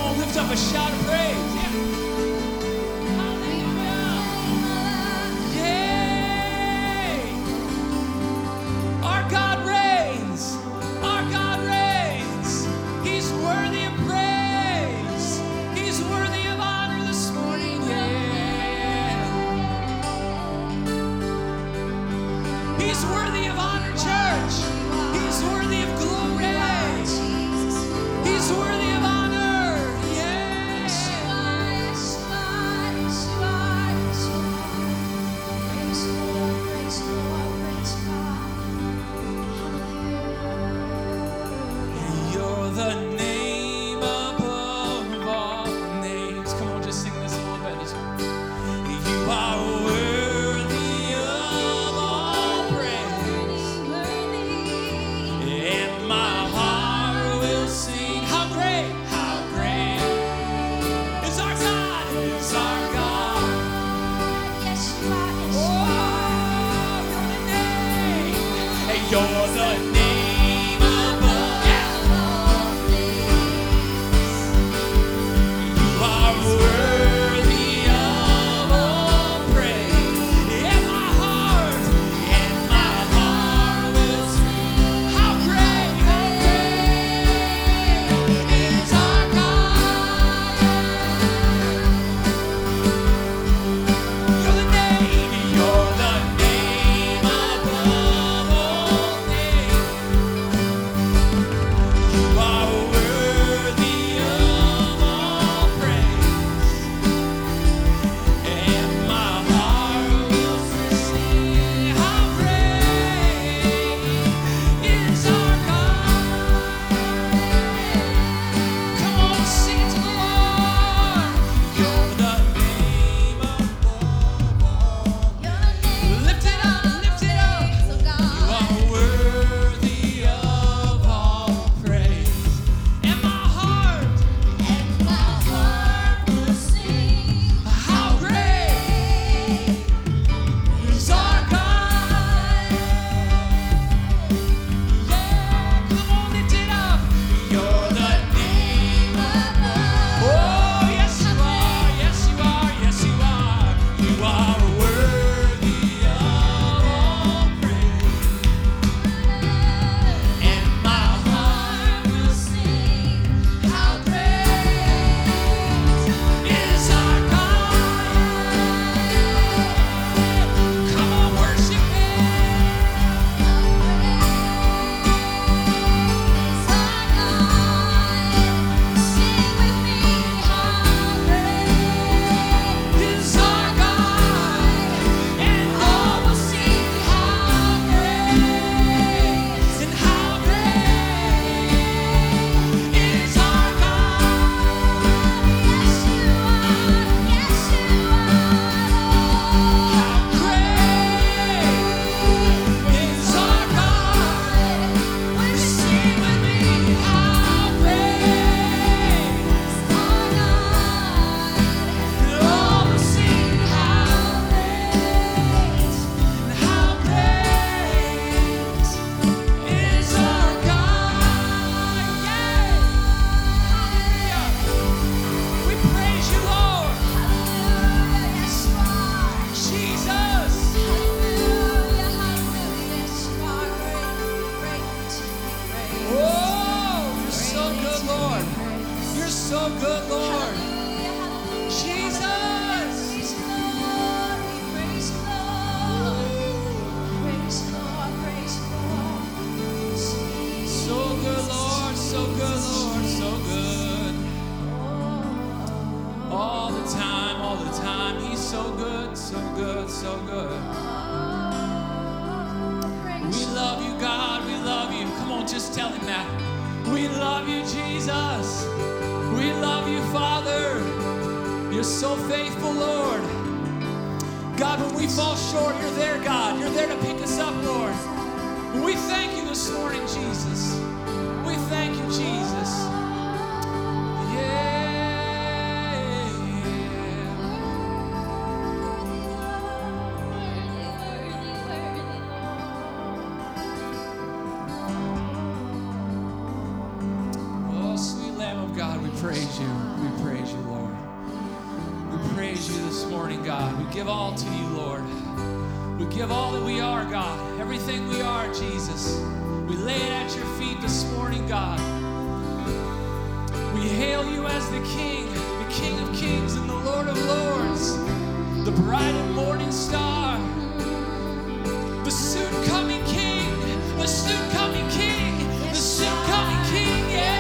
on, lift up a shout of praise. Yeah. praise you. We praise you, Lord. We praise you this morning, God. We give all to you, Lord. We give all that we are, God. Everything we are, Jesus. We lay it at your feet this morning, God. We hail you as the King of Kings and the Lord of Lords, the bright and morning star, the soon-coming King, the soon-coming King, the soon-coming King, yes.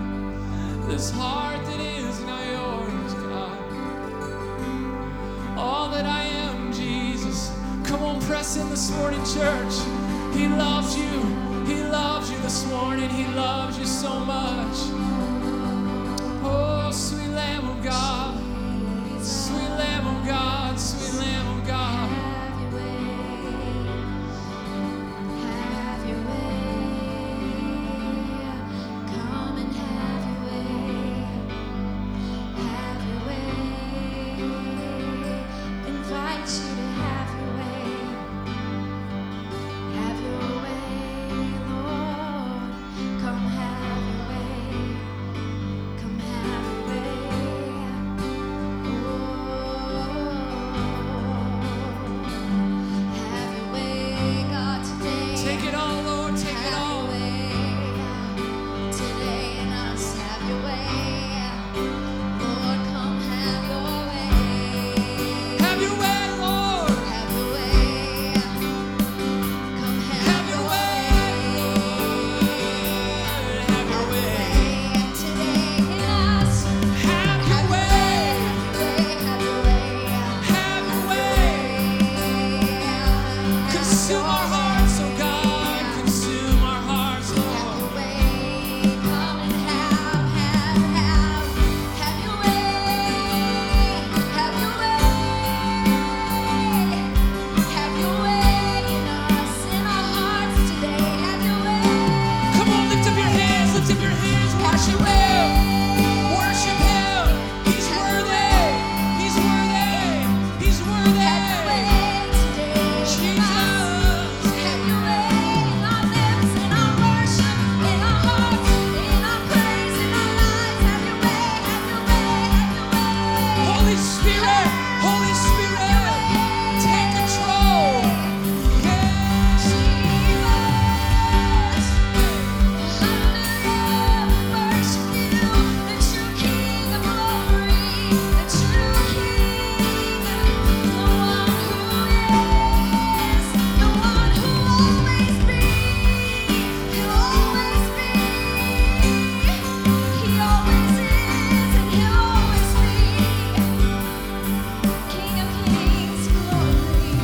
This heart that is now yours, God. press in this morning, church. He loves you. He loves you this morning. He loves you so much. Oh, sweet Lamb of God. Sweet Lamb of God. Sweet Lamb of God. Have your way. Come and have your way. Have your way. Invite you to have your way. Have your way, Lord. Come have your way. Come have your way. Have your way, God, today. Take it all, Lord. Take it Have all. your way today in us. Have your way, Lord. Come have your way. Have your way, Lord. Have your way. Come have your way. Have your way. Today in us. Have your way. Have your way. Have your way. Consume our hearts, oh God. Consume our hearts, Lord. Have your way. Come and have your way. Have your way. Have your way in us, in our hearts today. Have your way. Come on, lift up your hands. Lift up your hands. Worship Him. Worship Him. He's worthy. He's worthy. He's worthy. Have your way today in us. Jesus. Have your way in our lips, in our worship, in our hearts, in our praise, in our lives. Have your way. Have your way. Have your way. Holy Spirit. Holy Spirit. Take control. Yeah. King of Kings, glory.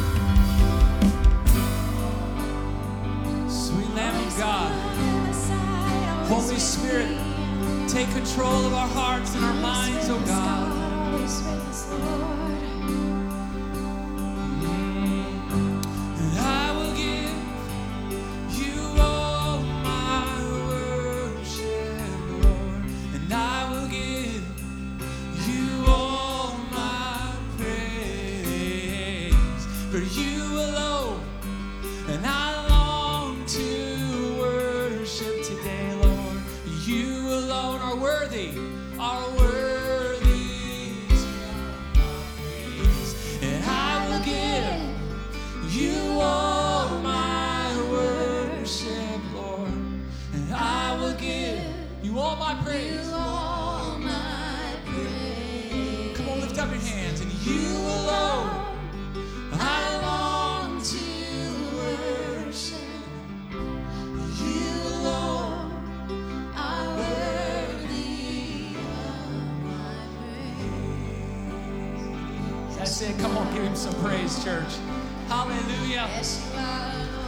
Sweet Lamb of God. Holy Spirit, take control of our hearts and our minds, oh God. And I will give you all my worship, Lord. And I will give you all my praise. For you alone, and I long to worship today, Lord. You alone are worthy, are worthy to praise. And I will give you all my worship, Lord. And I will give you all my praise. All my praise. Come on, lift up your hands. And you alone, I long to worship. You alone Are worthy of my praise. That's it. Come on, give him some praise, church. Hallelujah. Yes, you are, Lord.